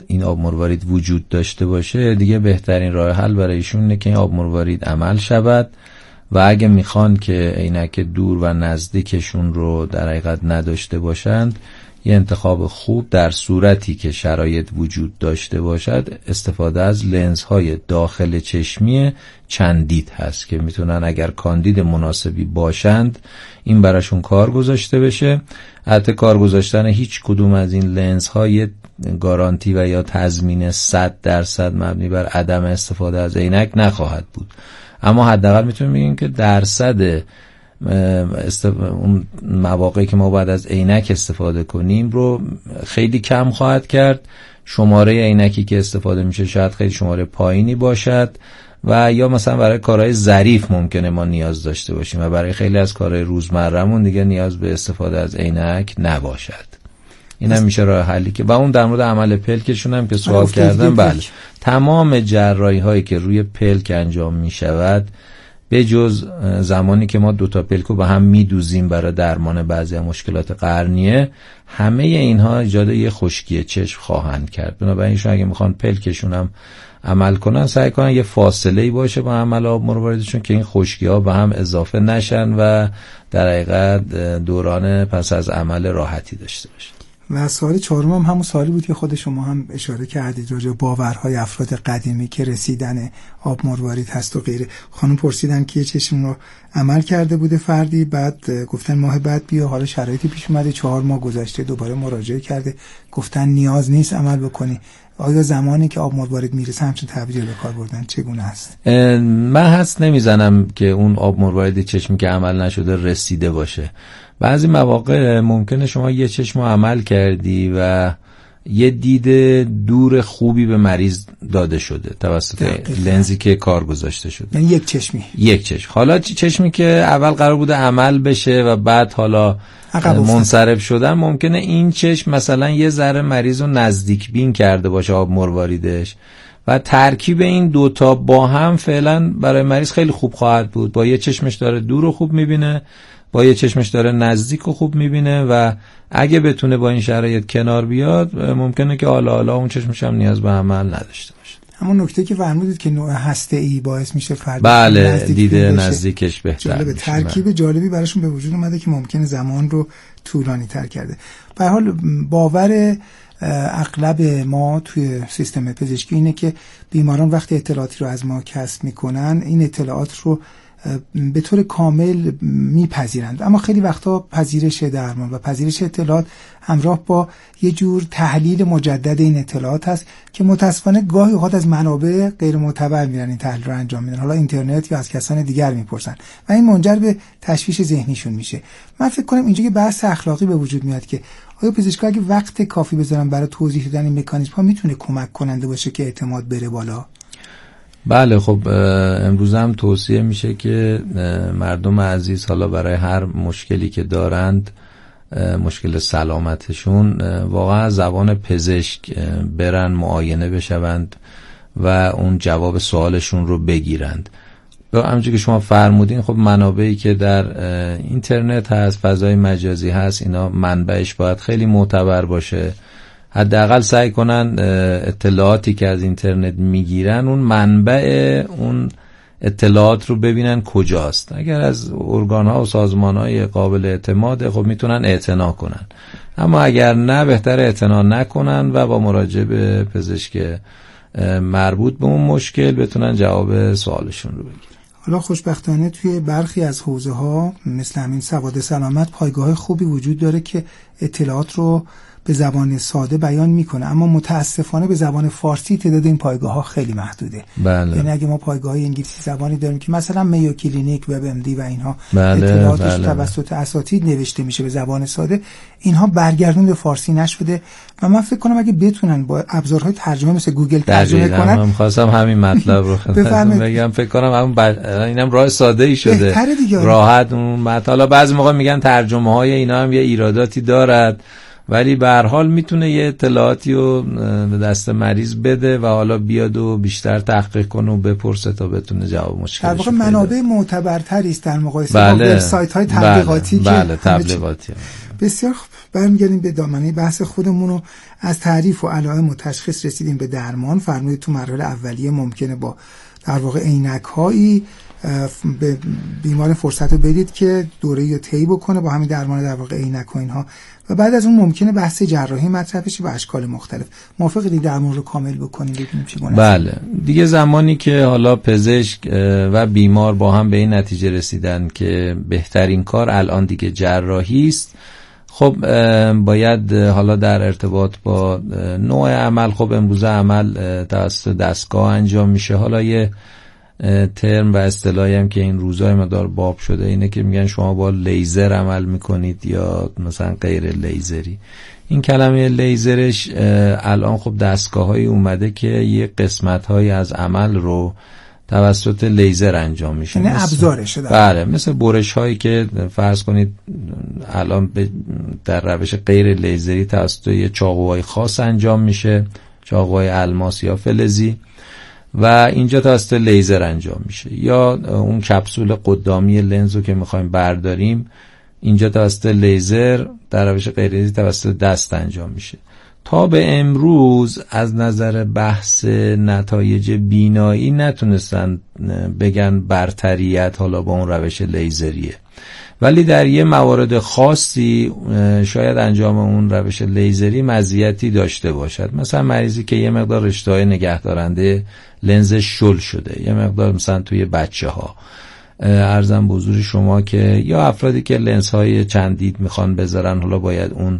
این آب مروارید وجود داشته باشه، دیگه بهترین راه حل برای ایشون اینه که این آب مروارید عمل شود و اگه میخوان که عینک دور و نزدیکشون رو در حقیقت نداشته باشند، یه انتخاب خوب در صورتی که شرایط وجود داشته باشد استفاده از لنزهای داخل چشمی چندید هست که میتونن اگر کاندید مناسبی باشند این براشون کار گذاشته بشه. البته کار گذاشتن هیچ کدوم از این لنزهای گارانتی و یا تضمین 100% مبنی بر عدم استفاده از عینک نخواهد بود، اما حداقل میتونیم بگیم که درصد اون مواقعی که ما باید از عینک استفاده کنیم رو خیلی کم خواهد کرد. شماره عینکی که استفاده میشه شاید خیلی شماره پایینی باشد و یا مثلا برای کارهای ظریف ممکنه ما نیاز داشته باشیم و برای خیلی از کارهای روزمره‌مون دیگه نیاز به استفاده از عینک نباشد. این هم میشه راه حلی که و اون در مورد عمل پلکشون هم که سوال کردم، بله تمام جراحی هایی که روی پلک انجام میشود به جز زمانی که ما دوتا پلکو به هم میدوزیم برای درمان بعضی مشکلات قرنیه، همه اینها ایجاد یه خشکی چشم خواهند کرد. بنابراین ایشون اگه میخوان پلکشون هم عمل کنن سعی کنن یه فاصله‌ای باشه با عمل آب مرواریدشون که این خشکی ها به هم اضافه نشن و در حقیقت دوران پس از عمل راحتی داشته باشن. و سوال چهارم هم همون سوالی بود که خود شما هم اشاره کردید راجع به باورهای افراد قدیمی که رسیدن آب مروارید هست و غیره. خانم پرسیدن که یه چشم رو عمل کرده بوده فردی، بعد گفتن ماه بعد بیا، حالا شرایطی پیش اومده 4 ماه گذشته دوباره مراجعه کرده، گفتن نیاز نیست عمل بکنی. آیا زمانی که آب مروارید میرسه همچین تعبیر به کار بردن چگونه است؟ من حدس نمیزنم که اون آب مروارید چشمی که عمل نشده رسیده باشه. بعضی مواقع ممکنه شما یه چشم عمل کردی و یه دید دور خوبی به مریض داده شده توسط لنزی که کار گذاشته شده، یعنی یک چشم. حالا چشمی که اول قرار بوده عمل بشه و بعد حالا منصرف شدن، ممکنه این چشم مثلا یه ذره مریض رو نزدیک بین کرده باشه آب مرواریدش و ترکیب این دوتا با هم فعلا برای مریض خیلی خوب خواهد بود. با یه چشمش داره دور رو خوب میبینه، با یه چشمش داره نزدیک رو خوب میبینه و اگه بتونه با این شرایط کنار بیاد ممکنه که حالا اون چشمش هم نیاز به عمل نداشته باشه. همون نکته که فرمودید که نوع هسته‌ای باعث میشه فرد بله دیده نزدیکش بهتر میشه. ترکیب جالبی براشون به وجود اومده که ممکنه زمان رو طولانی تر کرده. به هر حال باور اغلب ما توی سیستم پزشکی اینه که بیماران وقتی اطلاعاتی رو از ما کسب میکنن این اطلاعات رو به طور کامل میپذیرند، اما خیلی وقتا پذیرش درمان و پذیرش اطلاعات همراه با یه جور تحلیل مجدد این اطلاعات هست که متاسفانه گاهی اوقات از منابع غیر معتبر میرن این تحلیل رو انجام میدن، حالا اینترنت یا از کسان دیگر میپرسن و این منجر به تشویش ذهنیشون میشه. من فکر کنم اینجا یه بحث اخلاقی به وجود میاد که آیا پزشکا اگه وقت کافی بذارن برای توضیح دادن این مکانیزم ها میتونه کمک کننده باشه که اعتماد بره بالا؟ بله خب امروز هم توصیه میشه که مردم عزیز حالا برای هر مشکلی که دارند، مشکل سلامتشون، واقعا زبان پزشک برن معاینه بشوند و اون جواب سوالشون رو بگیرند. همونجوری که شما فرمودین خب منابعی که در اینترنت هست، فضای مجازی هست، اینا منبعش باید خیلی معتبر باشه. حداقل سعی کنن اطلاعاتی که از اینترنت میگیرن اون منبع اون اطلاعات رو ببینن کجاست. اگر از ارگان‌ها و سازمان‌های قابل اعتماد خب میتونن اعتنا کنن، اما اگر نه بهتر اعتنا نکنن و با مراجعه به پزشک مربوط به اون مشکل بتونن جواب سوالشون رو بگیرن. حالا خوشبختانه توی برخی از حوزه‌ها مثل همین سواد سلامت پایگاه خوبی وجود داره که اطلاعات رو به زبان ساده بیان میکنه، اما متاسفانه به زبان فارسی تعداد این پایگاه‌ها خیلی محدوده. بله. یعنی اگه ما پایگاه‌های انگلیسی زبانی داریم که مثلا میو کلینیک، وب ام دی و اینها اطلاعاتش توسط اساتید نوشته میشه به زبان ساده، اینها برگردون به فارسی نشده و من فکر کنم اگه بتونن با ابزارهای ترجمه مثل گوگل ترجمه کنن. من خواستم همین مطلب رو خدمتتون بگم. فکر کنم اینم راه ساده‌ای شده، راحت اون حالا بعضی موقع میگن ترجمه‌های اینا هم یه ایراداتی دارد، ولی به هر حال میتونه یه اطلاعاتی رو به دست مریض بده و حالا بیاد و بیشتر تحقیق کنه و بپرسه تا بتونه جواب مشکلش در واقع منابع معتبرتری است در مقایسه با وبسایت‌های تبلیغاتی. بله تبلیغاتی. بسیار خوب، برمیگردیم به دامنه بحث خودمون و از تعریف و علائم و تشخیص رسیدیم به درمان. فرمودید تو مراحل اولیه ممکنه با در واقع عینک‌هایی به بیمار فرصت رو بدید که دوره‌ای رو طی بکنه با همین درمان در واقع عینک و اینها، و بعد از اون ممکنه بحث جراحی مطرح بشه با اشکال مختلف. موافقید درمان رو کامل بکنیم ببینیم چه گونه؟ بله دیگه زمانی که حالا پزشک و بیمار با هم به این نتیجه رسیدن که بهترین کار الان دیگه جراحی است، خب باید حالا در ارتباط با نوع عمل، خب امروزه عمل توسط دستگاه انجام میشه. حالا یه ترم و اصطلاحی هم که این روزهای مقدار باب شده اینه که میگن شما با لیزر عمل میکنید یا مثلا غیر لیزری. این کلمه لیزرش الان خب دستگاه‌هایی اومده که یه قسمت‌هایی از عمل رو توسط لیزر انجام میشه، یعنی ابزارشه. بله، مثل برش هایی که فرض کنید الان در روش غیر لیزری توسط یه چاقوهای خاص انجام میشه، چاقوهای الماس یا فلزی، و اینجا توسط لیزر انجام میشه. یا اون کپسول قدامی لنز رو که میخوایم برداریم، اینجا توسط لیزر، در روش غیر لیزری توسط دست انجام میشه. تا به امروز از نظر بحث نتایج بینایی نتونستن بگن برتریت حالا با اون روش لیزریه، ولی در یه موارد خاصی شاید انجام اون روش لیزری مزیتی داشته باشد. مثلا مریضی که یه مقدار رشته‌های نگهدارنده لنز شل شده، یه مقدار مثلا توی بچه‌ها، عرضم به حضور شما که یا افرادی که لنزهای چند دید میخوان بذارن، حالا باید اون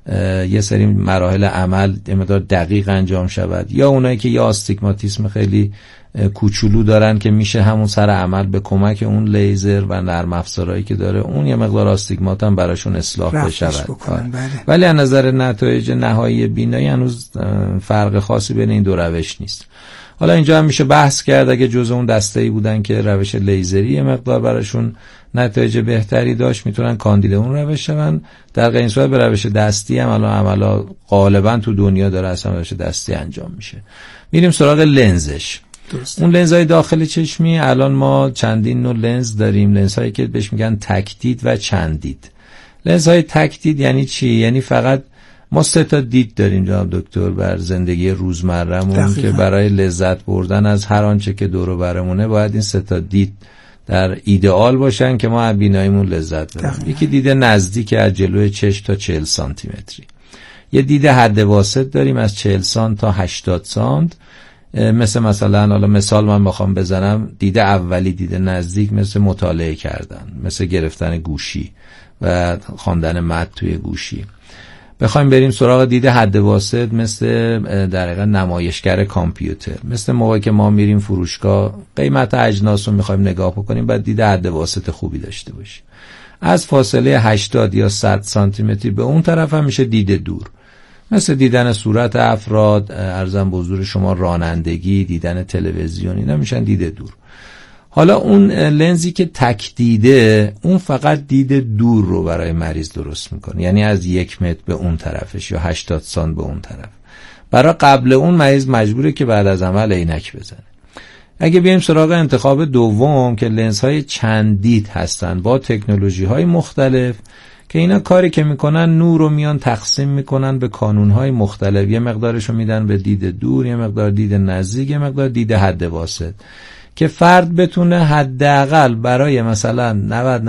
یه سری مراحل عمل یه مقدار دقیق انجام شود، یا اونایی که یا آستیگماتیسم خیلی کوچولو دارن که میشه همون سر عمل به کمک اون لیزر و نرم افزارهایی که داره اون یه مقدار آستیگمات هم براشون اصلاح بشود. ولی از نظر نتایج نهایی بینایی هنوز فرق خاصی بین این دو روش نیست. حالا اینجا هم میشه بحث کرد اگه جزء اون دسته‌ای بودن که روش لیزری یه مقدار براشون نتایج بهتری داشت، میتونن کاندید اون روش شون. در غیر این صورت به روش دستی هم الان عملا غالبا تو دنیا داره اصلا روش دستی انجام میشه. میریم سراغ لنزش. درسته. اون لنزهای داخل چشمی الان ما چندین نوع لنز داریم، لنزهایی که بهش میگن تکدید و چندید. لنزهای تکدید یعنی چی؟ یعنی فقط ما 3 تا دید داریم جناب دکتر بر زندگی روزمره‌مون که برای لذت بردن از هر آنچه که دور و برمونه باید این 3 تا دید در ایدئال باشن که ما از بیناییمون لذت ببریم. یکی دید نزدیک از جلوی چشم تا 40 سانتی متری، یه دید حد واسط داریم از 40 سانت تا 80 سانت. مثلا حالا مثال من بخوام بزنم، دید اولی، دید نزدیک، مثل مطالعه کردن، مثل گرفتن گوشی و خواندن متن توی گوشی. بخوایم بریم سراغ دید حد واسط، مثل در حقیقت نمایشگر کامپیوتر، مثل موقعی که ما میریم فروشگاه قیمت اجناس رو میخوایم نگاه بکنیم، بعد دید حد واسط خوبی داشته باشیم. از فاصله 80 یا 100 سانتی متری به اون طرف هم میشه دید دور، مثل دیدن صورت افراد، عرضم به حضور شما رانندگی، دیدن تلویزیون، اینا میشن دید دور. حالا اون لنزی که تک دیده، اون فقط دید دور رو برای مریض درست میکنه، یعنی از 1 متر به اون طرفش یا 80 سانت به اون طرف. برای قبل اون مریض مجبوره که بعد از عمل عینک بزنه. اگه بیایم سراغ انتخاب دوم که لنزهای چند دید هستن با تکنولوژی‌های مختلف که اینا کاری که میکنن نور رو میان تقسیم میکنن به کانونهای مختلف، یه مقدارشو میدن به دید دور، یه مقدار دید نزدیک، یه مقدار دید حد واسط، که فرد بتونه حداقل برای مثلا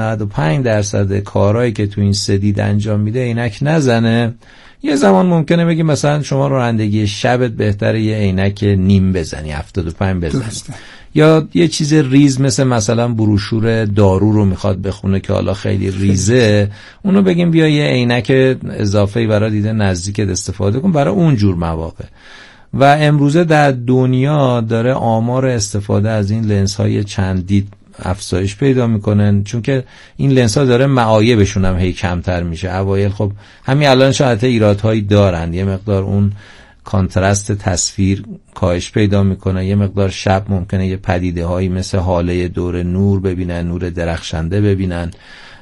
90-95% کارهایی که تو این 3 دید انجام میده عینک نزنه. یه زمان ممکنه بگی مثلا شما رانندگی شبت بهتره یه عینک نیم بزنی، 75 بزنی. یا یه چیز ریز مثلا بروشور دارو رو میخواد بخونه که حالا خیلی ریزه، اونو بگیم بیا یه عینک اضافه‌ای برای دید نزدیکت استفاده کن برای اون جور مواقع. و امروزه در دنیا داره آمار استفاده از این لنزهای چند دید افزایش پیدا میکنن، چون که این لنزها داره معایبشون هم هی کمتر میشه. اوایل خب همین الان شاید ایرادهایی دارن، یه مقدار اون کانترست تصویر کاهش پیدا میکنه، یه مقدار شب ممکنه یه پدیده هایی مثل حاله دور نور ببینن، نور درخشنده ببینن،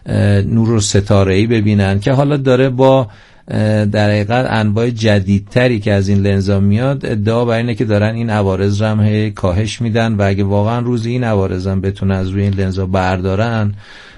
نور ستاره‌ای ببینن، که حالا داره با در حقیقت انواع جدیدتری که از این لنزا میاد ادعا بر اینه که دارن این عوارض رو هم کاهش میدن و اگه واقعا روزی این عوارض هم بتونه از روی این لنزا بردارن،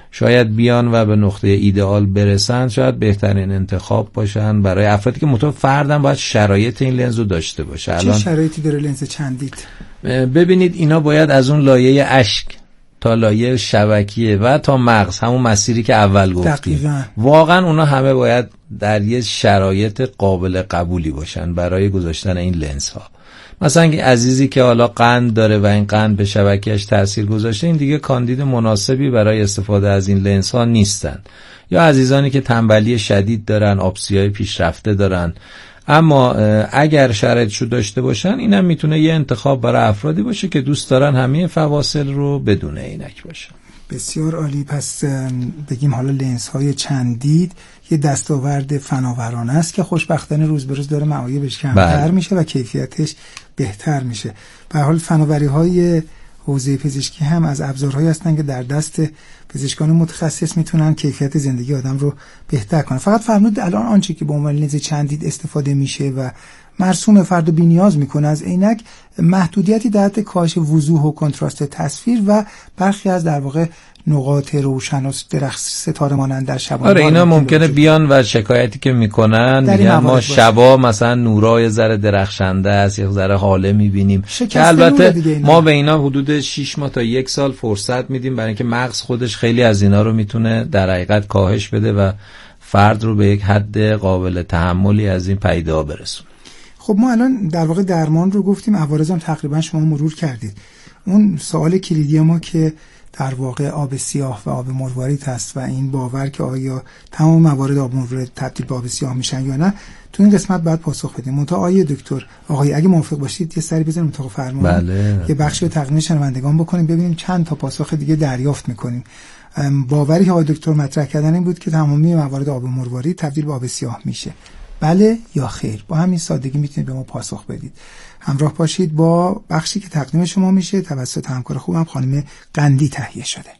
شاید بیان و به نقطه ایدئال برسن، شاید بهترین انتخاب باشن برای افرادی که مطابق فردن باید شرایط این لنز رو داشته باشه. چه شرایطی داره لنز چندید؟ ببینید اینا باید از اون لایه اشک تا لایه شبکیه و تا مغز، همون مسیری که اول گفتیم، واقعا اونا همه باید در یه شرایط قابل قبولی باشن برای گذاشتن این لنز ها. مثلا عزیزی که حالا قند داره و این قند به شبکیش تاثیر گذاشته، این دیگه کاندید مناسبی برای استفاده از این لنز ها نیستن. یا عزیزانی که تنبلی شدید دارن، آبسیای پیشرفته دارن. اما اگر شرایطشو داشته باشن، اینم میتونه یه انتخاب برای افرادی باشه که دوست دارن همه فواصل رو بدون عینک باشن. بسیار عالی. پس بگیم حالا لنزهای چندید یه دستاورد فناورانه است که خوشبختانه روز به روز داره معایبش کمتر میشه و کیفیتش بهتر میشه. به حال فناوری‌های حوزه پزشکی هم از ابزارهایی هستن که در دست پزشکان متخصص میتونن کیفیت زندگی آدم رو بهتر کنن. فقط فرمودید الان آنچه که به عنوان لنز چندید استفاده میشه و مرسوم فرد بی نیاز میکنه از عینک، محدودیتی در حد کاهش وضوح و کنتراست تصویر و برخی از در واقع نقاط روشن و درخت ستاره مانند در شبانه. آره اینا ممکنه بیان و شکایتی که میکنن میگن ما شبا مثلا نورای ذره درخشنده است، یک ذره حاله میبینیم که البته ما به اینا حدود 6 ماه تا 1 سال فرصت میدیم برای اینکه مغز خودش خیلی از اینا رو میتونه در حقیقت کاهش بده و فرد رو به یک حد قابل تحملی از این پیدا برسونه. خب ما الان در واقع درمان رو گفتیم، عوارض هم تقریبا شما مرور کردید. اون سوال کلیدی ما که در واقع آب سیاه و آب مروارید هست و این باور که آیا تمام موارد آب مروارید تبدیل به آب سیاه میشن یا نه، تو این قسمت باید پاسخ بدیم. منتها آقای دکتر، آقای اگه موافق باشید یه سری بزنیم اتاق فرمان. بله. یه بخشی رو تقدیم شنوندگان بکنیم ببینیم چند تا پاسخ دیگه دریافت میکنیم. باوری که آقای دکتر مطرح کردن این بود که تمامی موارد آب مروارید تبدیل به آب سیاه میشه. بله یا خیر؟ با همین سادگی میتونید به ما پاسخ بدید. همراه باشید با بخشی که تقدیم شما میشه توسط همکار خوبم خانم قندی تهیه شده.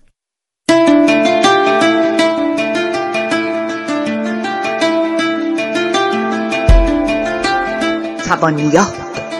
توانیات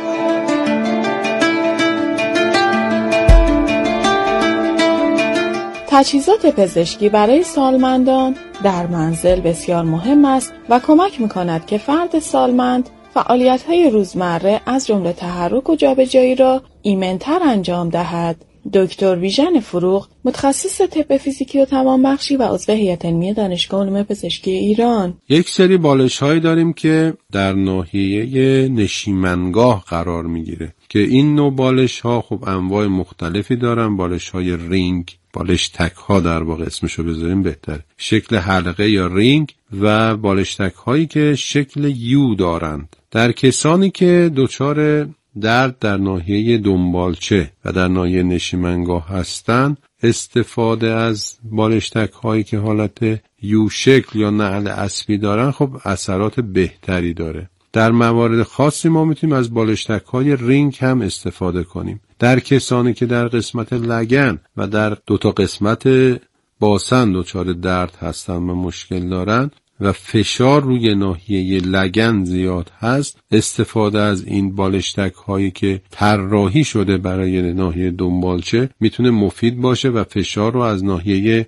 تجهیزات پزشکی برای سالمندان در منزل بسیار مهم است و کمک می‌کند که فرد سالمند فعالیت‌های روزمره از جمله تحرک و جابجایی را ایمن‌تر انجام دهد. دکتر ویژن فروغ، متخصص طب فیزیکی و توانبخشی و عضو هیئت علمی دانشگاه علوم پزشکی ایران. یک سری بالش‌هایی داریم که در ناحیه نشیمنگاه قرار می‌گیره که این نوع بالش‌ها خب انواع مختلفی دارن. بالش‌های رینگ، بالش تک ها در واقع اسمشو بذاریم بهتر، شکل حلقه یا رینگ، و بالش تک هایی که شکل یو دارند. در کسانی که دچار درد در ناحیه دنبالچه و در ناحیه نشیمنگاه هستند، استفاده از بالش تک هایی که حالت یو شکل یا نعل اسبی دارن خب اثرات بهتری داره. در موارد خاصی ما میتونیم از بالشتک‌های رینگ هم استفاده کنیم. در کسانی که در قسمت لگن و در دو تا قسمت باسن دچار درد هستن و مشکل دارن و فشار روی ناحیه لگن زیاد هست، استفاده از این بالشتک‌هایی که طراحی شده برای ناحیه دنبالچه میتونه مفید باشه و فشار رو از ناحیه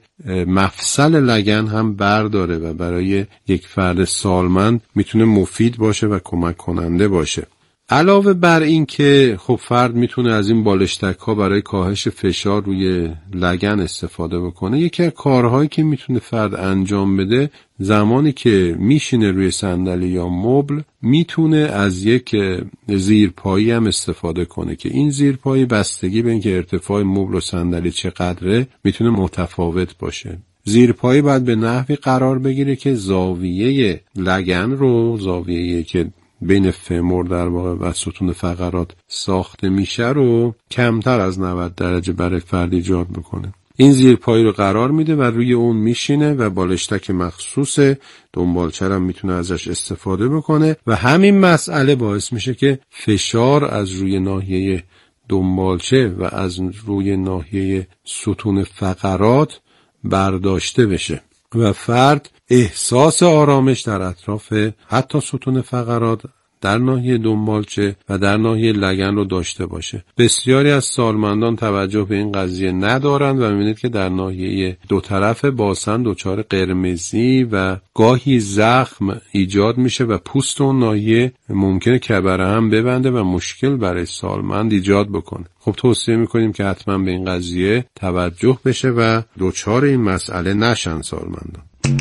مفصل لگن هم برداره و برای یک فرد سالمند میتونه مفید باشه و کمک کننده باشه. علاوه بر این که خب فرد میتونه از این بالشتک‌ها برای کاهش فشار روی لگن استفاده بکنه، یکی از کارهایی که میتونه فرد انجام بده زمانی که میشینه روی صندلی یا مبل، میتونه از یک زیرپایی هم استفاده کنه که این زیرپایی بستگی به اینکه ارتفاع مبل و صندلی چقدره میتونه متفاوت باشه. زیرپایی باید به نحوی قرار بگیره که زاویه لگن رو، زاویه‌ای که بین فمور در واقع و ستون فقرات ساخته میشه رو کمتر از 90 درجه برای فرد ایجاد بکنه. این زیرپایی رو قرار میده و روی اون میشینه و بالشتک مخصوص دنبالچه هم میتونه ازش استفاده بکنه و همین مسئله باعث میشه که فشار از روی ناحیه دنبالچه و از روی ناحیه ستون فقرات برداشته بشه و فرد احساس آرامش در اطراف حتی ستون فقرات در ناحیه دنبالچه و در ناحیه لگن رو داشته باشه. بسیاری از سالمندان توجه به این قضیه ندارند و می‌بینید که در ناحیه دو طرف باسن دچار قرمزی و گاهی زخم ایجاد میشه و پوست اون ناحیه ممکنه کبره هم ببنده و مشکل برای سالمند ایجاد بکنه. خب توصیه میکنیم که حتما به این قضیه توجه بشه و دچار این مسئله نشن سالمندان.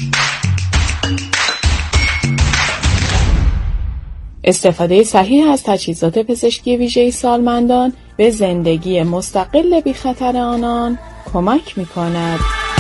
استفاده صحیح از تجهیزات پزشکی ویژه سالمندان به زندگی مستقل بی خطر آنان کمک می‌کند.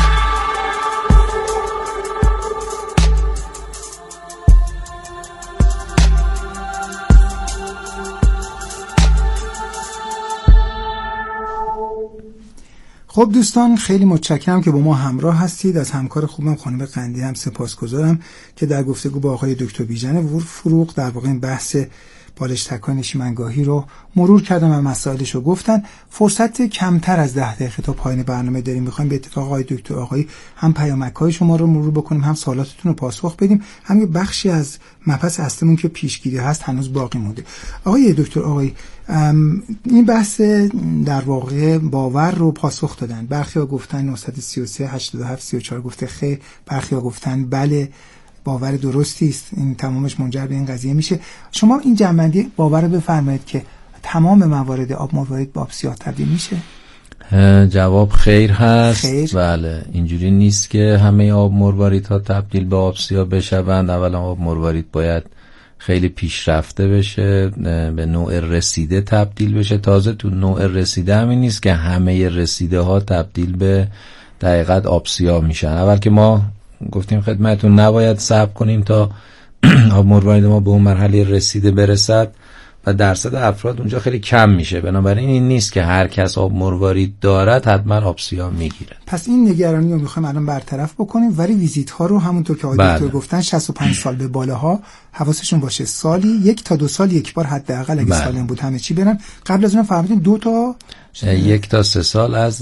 خب دوستان، خیلی متشکرم که با ما همراه هستید. از همکار خوبم خانم قندی هم سپاسگزارم که در گفتگو با آقای دکتر بیژن فروغ در واقع این بحث بالش تکان نشیمنگاهی رو مرور کردم و مسائلش رو گفتن. فرصت کمتر از 10 دقیقه تا پایان برنامه داریم. می‌خوایم به اتفاق آقای دکتر آقای هم پیامک‌های شما رو مرور بکنیم، هم سوالاتتون رو پاسخ بدیم، هم یه بخشی از مبحث اصلیمون که پیشگیری هست هنوز باقی مونده. آقای دکتر آقای این بحث در واقع باور رو پاسخ دادن. برخی‌ها گفتن 933 87 34 گفته خیر، برخی‌ها گفتن بله باور درستی است، این تمامش منجر به این قضیه میشه. شما این جنبندی باور رو بفرمایید که تمام موارد آب مروارید به آب سیاه تبدیل میشه؟ جواب خیر هست. خیر. بله، اینجوری نیست که همه آب مرواریدها تبدیل به آب سیاه بشوند. اولا آب مروارید باید خیلی پیشرفته بشه، به نوع رسیده تبدیل بشه. تازه تو نوع رسیده همین نیست که همه رسیده ها تبدیل به دقیقاً آب سیاه میشن. اول که ما گفتیم خدمتون نباید صبر کنیم تا آب مروارید ما به اون مرحله رسیده برسد و درصد افراد اونجا خیلی کم میشه. بنابراین این نیست که هر کس آب مروارید دارد حتما آب سیاه میگیره. پس این نگرانی رو میخوایم الان برطرف بکنیم، ولی ویزیت ها رو همونطور که آقای دکتر گفتن 65 سال به بالاها حواسشون باشه سالی 1 تا 2 سال یک بار حداقل اگه سالم بود همه چی برن. قبل از اون فرمودین 2 تا 1 تا 3 سال از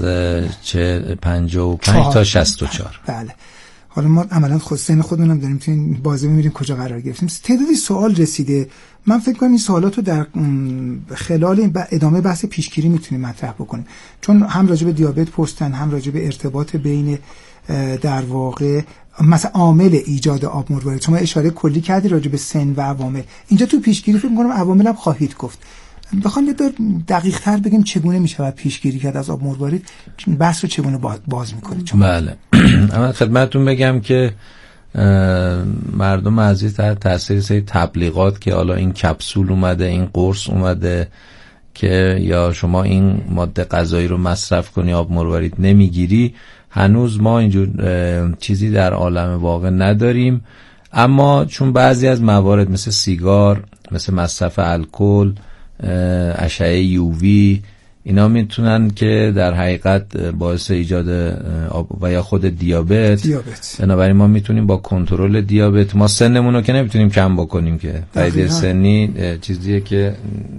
55 تا 64. بله. حالا ما عملاً سن خودمونم داریم تو این بازی می‌بینیم کجا قرار گرفتیم. تعدادی سوال رسیده. من فکر کنم این سوالات رو در خلال این ادامه بحث پیشگیری میتونیم مطرح بکنیم، چون هم راجع به دیابت پرسیدن، هم راجع به ارتباط بین در واقع مثلا عامل ایجاد آب مروارید. شما اشاره کلی کردی راجع به سن و عوامل. اینجا تو پیشگیری فکر می‌کنم عوامل هم خواهید گفت. بخوام یه دقیق تر بگیم چگونه میشه پیشگیری کرد از آب مروارید، بحث رو چگونه باز میکنید؟ بله. اما خدمتتون بگم که مردم عزیز تحت تاثیر سری تبلیغات که حالا این کپسول اومده، این قرص اومده که یا شما این ماده غذایی رو مصرف کنی آب مروارید نمیگیری، هنوز ما اینجور چیزی در عالم واقع نداریم. اما چون بعضی از موارد مثل سیگار، مثل مصرف الکل، اشعه یووی، اینا میتونن که در حقیقت باعث ایجاد و یا خود دیابت. بنابراین ما میتونیم با کنترل دیابت، ما سنمون رو که نمیتونیم کم بکنیم که تایید سنی چیزیه که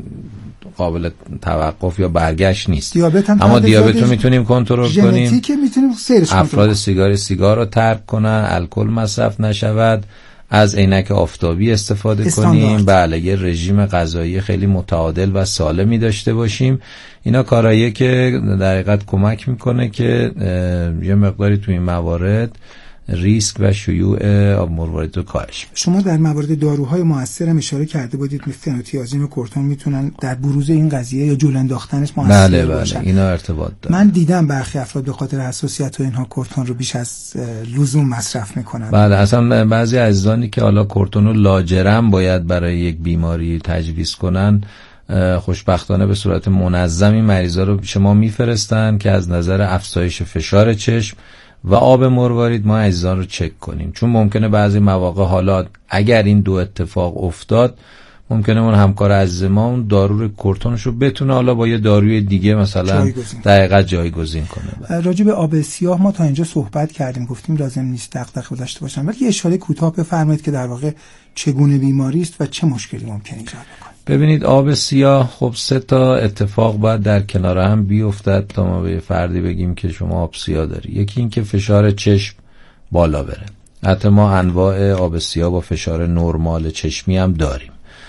قابل توقف یا برگشت نیست. اما دیابت رو میتونیم کنترل کنیم. میتونیم افراد سیگار رو ترک کنن، الکل مصرف نشود، از عینک آفتابی استفاده کنیم، بله، یه رژیم غذایی خیلی متعادل و سالمی داشته باشیم. اینا کارهاییه که در حقیقت کمک میکنه که یه مقداری تو این موارد ریسک و شیوع آب مروارید رو کاهش بده. شما در موارد داروهای مؤثر هم اشاره کرده بودید، مثل فنوتیازیم و کورتون میتونن در بروز این قضیه یا جلو انداختنش مؤثر باشن. بله، اینا ارتباط داره. من دیدم برخی افراد به خاطر حساسیت و اینها کورتون رو بیش از لزوم مصرف میکنن. بله، اصلا بعضی عزیزانی که حالا کورتون رو لاجرم باید برای یک بیماری تجویز کنن، خوشبختانه به صورت منظمی مریضا رو پیش ما میفرستن که از نظر افزایش فشار چشم و آب مروارید ما عزیزان رو چک کنیم، چون ممکنه بعضی مواقع حالا اگر این دو اتفاق افتاد ممکنه اون همکار عزیز ما اون دارو کورتونش رو بتونه حالا با یه داروی دیگه مثلا دقیقاً جایگزین کنه. راجع به آب سیاه ما تا اینجا صحبت کردیم، گفتیم لازم نیست دغدغه داشته باشن، ولی یه اشاره کوتاه بفرمایید که در واقع چگونه بیماری است و چه مشکلی ممکنه ایجاد کنه. ببینید، آب سیاه خب 3 تا اتفاق باید در کنار هم بیفتد تا ما به فردی بگیم که شما آب سیاه داری. یکی این که فشار چشم بالا بره. حتی ما انواع آب سیاه با فشار نرمال چشمی هم داریم.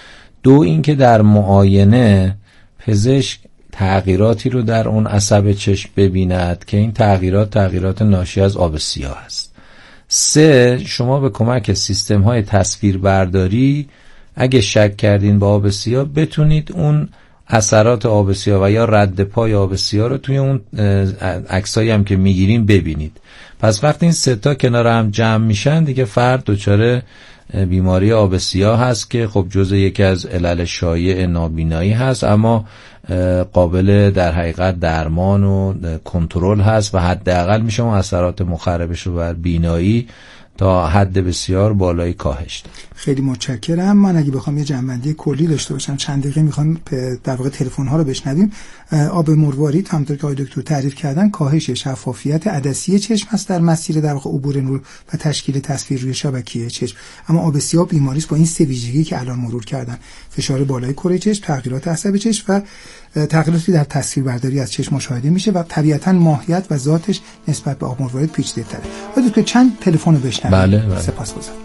دو اینکه در معاینه پزشک تغییراتی رو در اون عصب چشم ببیند که این تغییرات ناشی از آب سیاه است. 3 شما به کمک سیستم های تصویربرداری اگه شک کردین به آب سیاه بتونید اون اثرات آب سیاه و یا رد پای آب سیاه رو توی اون عکسایی هم که میگیریم ببینید. پس وقتی این 3 تا کنار هم جمع میشن دیگه فرد دچار بیماری آب سیاه هست که خب جزء یکی از علل شایع نابینایی هست، اما قابل در حقیقت درمان و کنترل هست و حداقل میشه اون اثرات مخربش رو بر بینایی تا حد بسیار بالایی کاهش داد. خیلی متشکرم. من اگه بخوام یه جنبندی کلی داشته باشم، چند دقیقه میخوام در واقع تلفن ها رو بشنویم. آب مروارید همونطور که آقای دکتر تعریف کردن کاهش شفافیت عدسی چشم هست در مسیر در واقع عبور نور و تشکیل تصویر روی شبکیه چشم. اما آب سیاه بیماری است با این 3 ویژگی که الان مرور کردن: فشار بالای کره چشم، تغییرات عصب چشم و تغییراتی در تصویربرداری از چشم مشاهده میشه و طبیعتاً ماهیت و ذاتش نسبت به آب مروارید پیچیده‌تره. آقای دکتر چند تلفن رو بشنویم. بله. سپاسگزارم.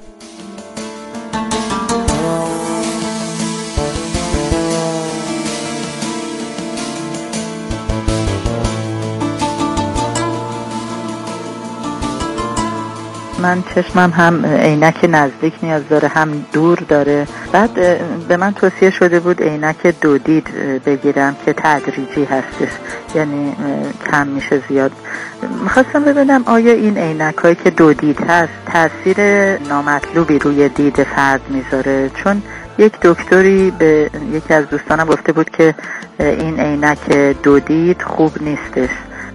من چشمم هم عینک نزدیک نیاز داره هم دور داره. بعد به من توصیه شده بود عینک 2 دید بگیرم که تدریجی هستش، یعنی کم میشه زیاد. میخواستم ببینم آیا این عینک هایی که 2 دید هست تاثیر نامطلوبی روی دید فرد میذاره؟ چون یک دکتری به یکی از دوستانم گفته بود که این عینک 2 دید خوب نیستش.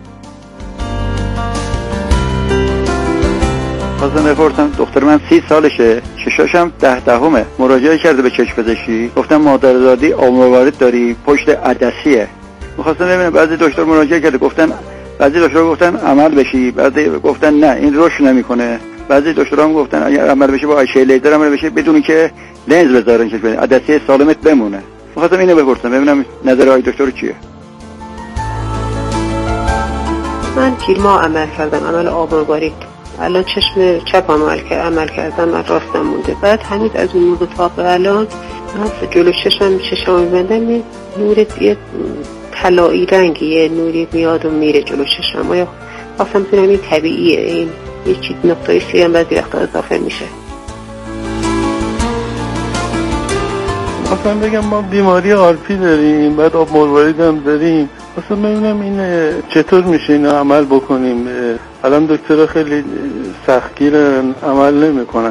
خواستم بپرسم دختر من 30 سالشه، چشاشم 10 مراجعه کرده به چشم پزشکی، گفتم مادرزادی آب مروارید داری، پشت عدسیه. می‌خواستم ببینم بعضی دکتر مراجعه کرده بعضی دکترها گفتن عمل بشی، بعضی گفتن نه این رشد نمیکنه، بعضی دکترها هم گفتن اگر عمل بشه با آیشه لیزر عمل بشه بدون که لنز بذارن که عدسیه سالمت بمونه. می‌خواستم اینو بپرسم ببینم نظر آقای دکتر چیه. من کیلما عمل کردم، عمل آب مروارید. الان چشم چپ عمل کردم، من راستم مونده. بعد همین از اون موقع تا به الان من جلو چشم میبندم یه نور یه طلایی رنگی، یه نوری میاد و میره جلو چشم. یا اصلا میتونم این طبیعیه، این یه چیز نقطه‌ای سی هم بعضی وقتا اضافه میشه. اصلا بگم ما بیماری آرپی داریم، بعد آب مروارید هم داریم. اصلا ببینم این چطور میشه اینو عمل بکنیم. الان دکترها خیلی سختگیرن، عمل نمیکنن.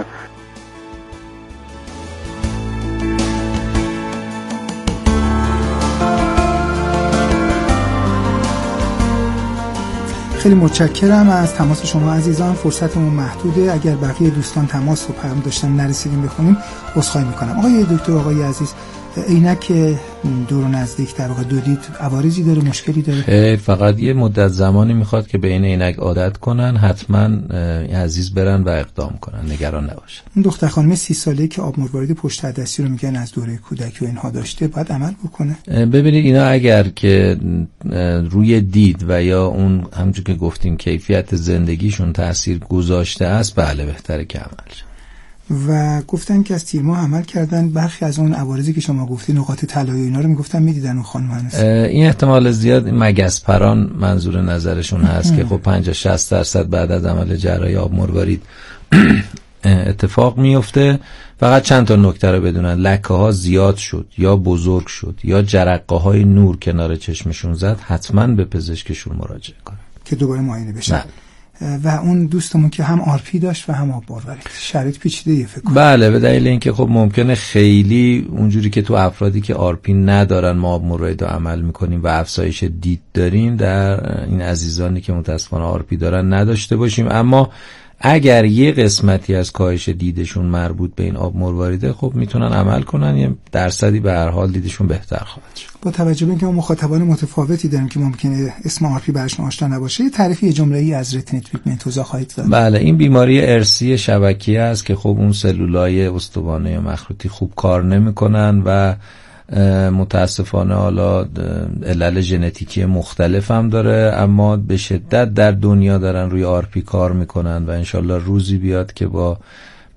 خیلی متشکرم از تماس شما عزیزان. فرصتمون محدوده، اگر بقیه دوستان تماس و پیام داشتن نرسیدیم بخونیم عذرخواهی میکنم. آقای دکتر، آقای عزیز، عینک دور و نزدیک در واقع 2 دید عوارضی داره، مشکلی داره؟ خیر، فقط یه مدت زمانی میخواد که به این عینک عادت کنن، حتما عزیز برن و اقدام کنن، نگران نباشن. این دختر خانم 30 ساله‌ای که آب مروارید پشت عدسی رو میگن از دوره کودکی و اینها داشته، باید عمل بکنه؟ ببینید اینا اگر که روی دید و یا اون همونجور که گفتیم کیفیت زندگیشون تأثیر گذاشته است، بله بهتره که عمل شه. و گفتن که از تیر ماه عمل کردن، برخی از اون عوارضی که شما گفتی نقاط طلایی اینا رو میگفتن میدیدن اون خانم هنوز. این احتمال زیاد مگس پران منظور نظرشون هست که خب 50-60% بعد از عمل جراحی آب مروارید اتفاق میفته. فقط چند تا نکته رو بدونن: لکه ها زیاد شد یا بزرگ شد یا جرقه های نور کنار چشمشون زد، حتما به پزشکشون مراجعه کنن که دوباره معاینه بشه. و اون دوستمون که هم آرپی داشت و هم آب مروارید، شرایط پیچیده‌ای فکر کنم. بله، به دلیل اینکه خب ممکنه خیلی اونجوری که تو افرادی که آرپی ندارن ما آب مروارید رو عمل میکنیم و افزایش دید داریم، در این عزیزانی که متاسفانه آرپی دارن نداشته باشیم. اما اگر یه قسمتی از کاهش دیدشون مربوط به این آب مرواریده، خب میتونن عمل کنن، یه درصدی به هر حال دیدشون بهتر خواهد شد. با توجه به اینکه ما مخاطبان متفاوتی داریم که ممکنه اسم آرپی براشون آشنا نباشه، یه تعریف یه جمله‌ای از رتینی تریتمنت توضیح خواهید داد؟ بله، این بیماری ارثی شبکیه است که خب اون سلولای استوانه مخروطی خوب کار نمی‌کنن و متاسفانه حالا علل ژنتیکی مختلف هم داره، اما به شدت در دنیا دارن روی آرپی کار میکنن و انشالله روزی بیاد که با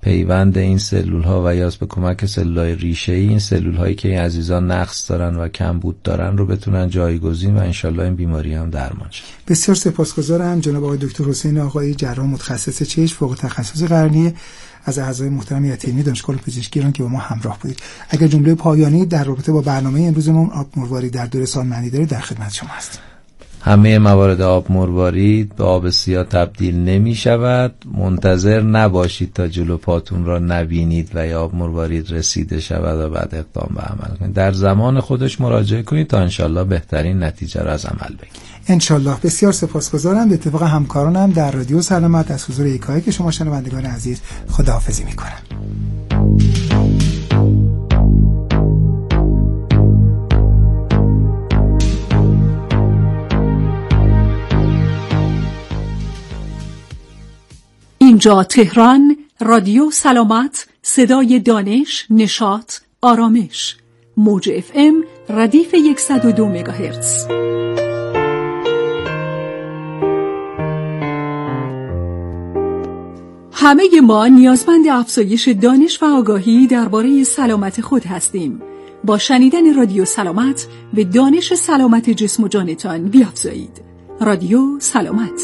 پیوند این سلول ها و یا به کمک سلول های ریشه ای این سلول هایی که این عزیزان نقص دارن و کمبود دارن رو بتونن جایگزین و انشالله این بیماری هم درمان شه. بسیار سپاسگزارم جناب آقای دکتر حسین آقایی، جراح متخصص چشم فوق تخصص قرنیه، از اعضای محترم یتیمی دانشگاه پزشکی ایران که با ما همراه بودید. اگر جمله پایانی در رابطه با برنامه امروزمون آب مروارید در دوره سالمندی دارید در خدمت شما هستم. همه موارد آب مروارید به آب سیاه تبدیل نمی شود. منتظر نباشید تا جلو پاتون را نبینید و یا آب مروارید رسیده شود و بعد اقدام به عمل کنید. در زمان خودش مراجعه کنید تا انشالله بهترین نتیجه را از عمل بگیرید. انشالله. بسیار سپاسگزارم. به اتفاق همکارانم در رادیو سلامت از حضور یکایی که شما شنوندگان عزیز خداحافظی میکنم. اینجا تهران، رادیو سلامت، صدای دانش، نشاط، آرامش، موج FM ردیف 102 مگاهرتز. همه ما نیازمند افزایش دانش و آگاهی درباره سلامت خود هستیم. با شنیدن رادیو سلامت به دانش سلامت جسم و جانتان بیافزایید. رادیو سلامت.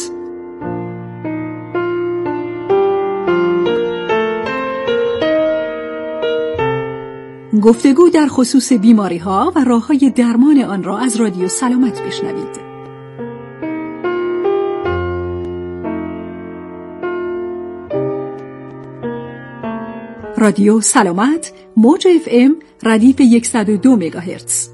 گفتگو در خصوص بیماری‌ها و راه‌های درمان آن را از رادیو سلامت بشنوید. رادیو سلامت، موج FM ردیف 102 مگاهرتز.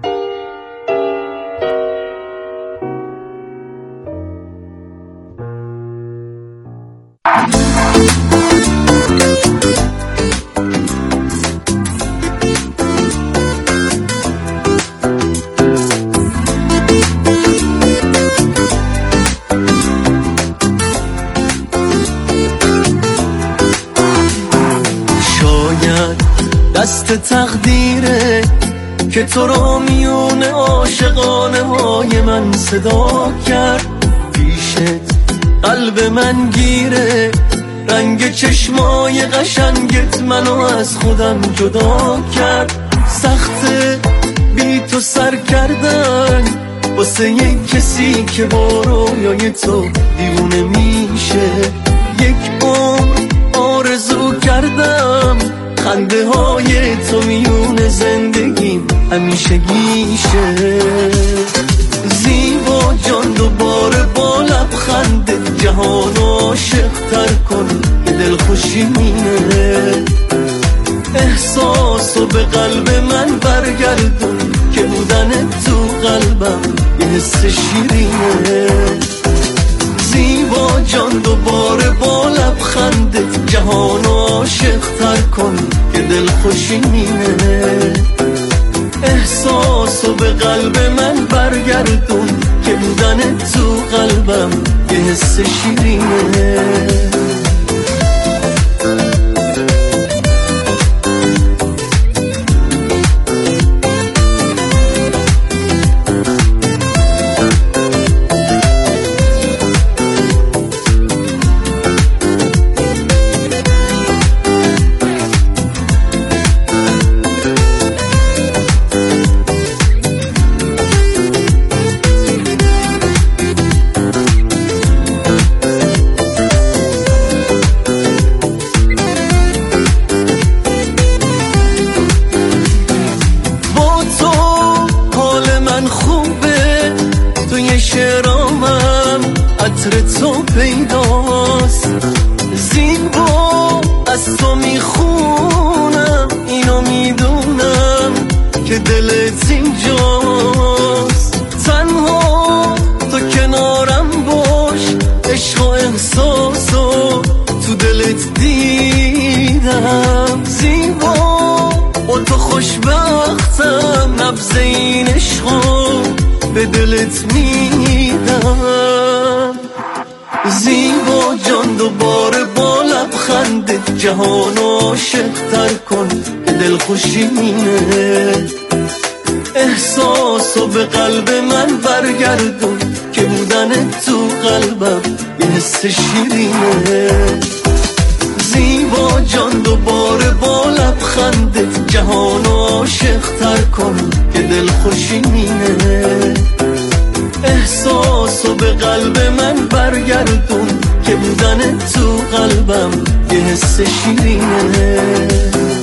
تقدیره که تو رو میون عاشقانه های من صدا کرد، پیشت قلب من گیره، رنگ چشمای قشنگت منو از خودم جدا کرد. سخته بی تو سر کردن واسه یک کسی که با رویای تو دیوونه میشه. یک عمر آرزو کردم خنده های تو میون زندگیم همیشه گیشه. زیبا جان دوباره با لبخند جهان عاشق تر کن که دل خوشی مینه. احساسو به قلب من برگردون که بودن تو قلبم یه حس شیرینه. زیبا جان دوباره با لبخندت جهان عاشق تر کن که دل خوشی مینه. احساسو به قلب من برگردون که بودن تو قلبم یه حس شیرینه. جهان عاشق تر کن که دل خوشی مینه. احساسو به قلب من برگردون که بودن تو قلبم یه حس شیرینه. زیبا جان دوباره با لبخندت جهانو عاشق تر کن که دل خوشینه. احساسو به قلب من برگردون که بودن تو قلبم یه حس شیرینه.